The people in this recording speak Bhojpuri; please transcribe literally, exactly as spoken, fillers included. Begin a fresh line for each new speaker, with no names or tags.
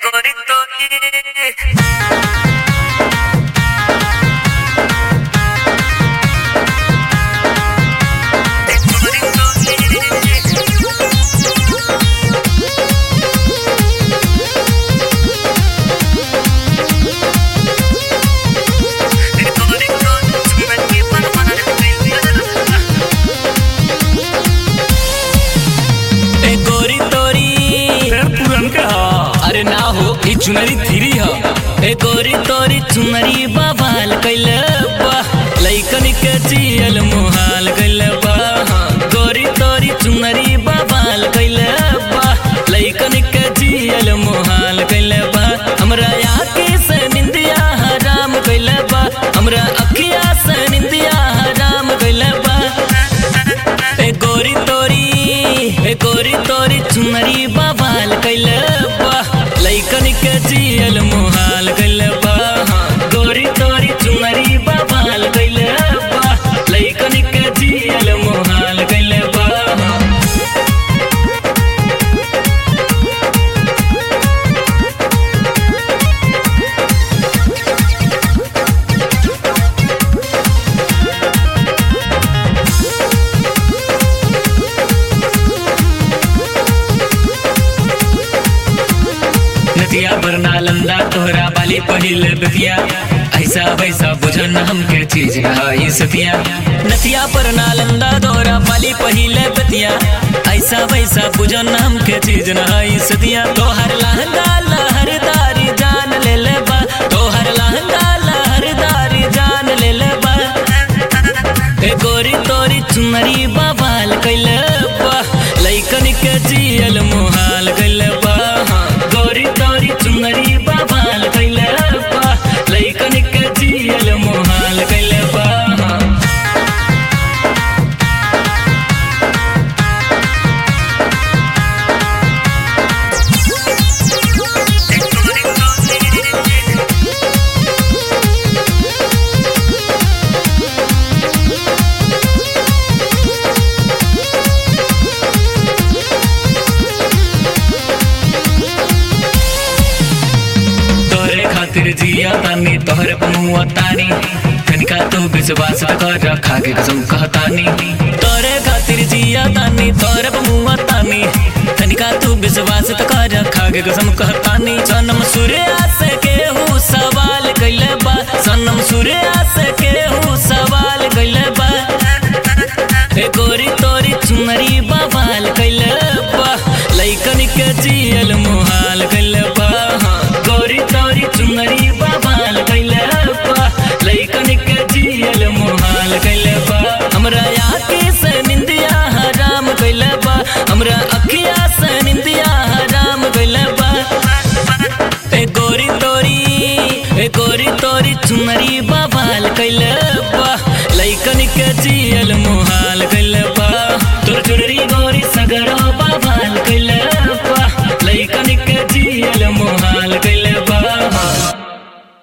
चुनरी थीरी ह ए गोरी तोरी चुनरी बवाल कइले बा लइकन के जियल मोहाल कइले बा गोरी तोरी चुनरी बवाल कइले बा लइकन के जियल मोहाल कइले बा हमरा आँखी से निंदिया हराम कइले बा हमरा अखिया से निंदिया हराम कइले बा ए गोरी तोरी ए गोरी तोरी चुनरी बवाल कइले बा लइकन के जियल मोहाल कइले बा गोरी तोरी चुनरी बवाल कइले बा लइकन के जियल मोहाल कइले बा नदिया बरना लंदा तोहरा बाली पहिल बतिया ऐसा वैसा बुझन हमके चीज है सतिया नदिया पर नालंदा तोहरा बाली पहिल बतिया ऐसा वैसा बुझन हमके चीज है सतिया तोहर लहंगा लहरदारी जान ले ले बा तोहर लहंगा लहरदारी जान ले ले बा ए गोरी तोरी चुनरी बवाल कइले बा लइकन के जियल मोहाल कइले बा गोरी तोरी चुनरी बवाल कइले बा लइकन के जियल मोहाल कइले बा जिया तानी तोहरे पमुआ तानी तनिका तू विश्वास कर रखा के कसम कहतानी तोरे खातिर जिया तानी तोहरे पमुआ तानी तनिका तू विश्वास कर रखा के कसम कहतानी सनम सूर्या से केहू सवाल कइले बा सनम सूर्या से केहू सवाल कइले बा ए गोरी तोरी चुनरी बवाल कइले बा लइकन के जियल मोहाल कइले बा गोरी तोरी चुनरी बवाल कइले बा लइकन के जियल मोहाल कइले बा हमरा आँखी से निंदिया हराम कइले बा हमरा अखिया से निंदिया हराम कइले बा ए गोरी तोरी ए गोरी तोरी चुनरी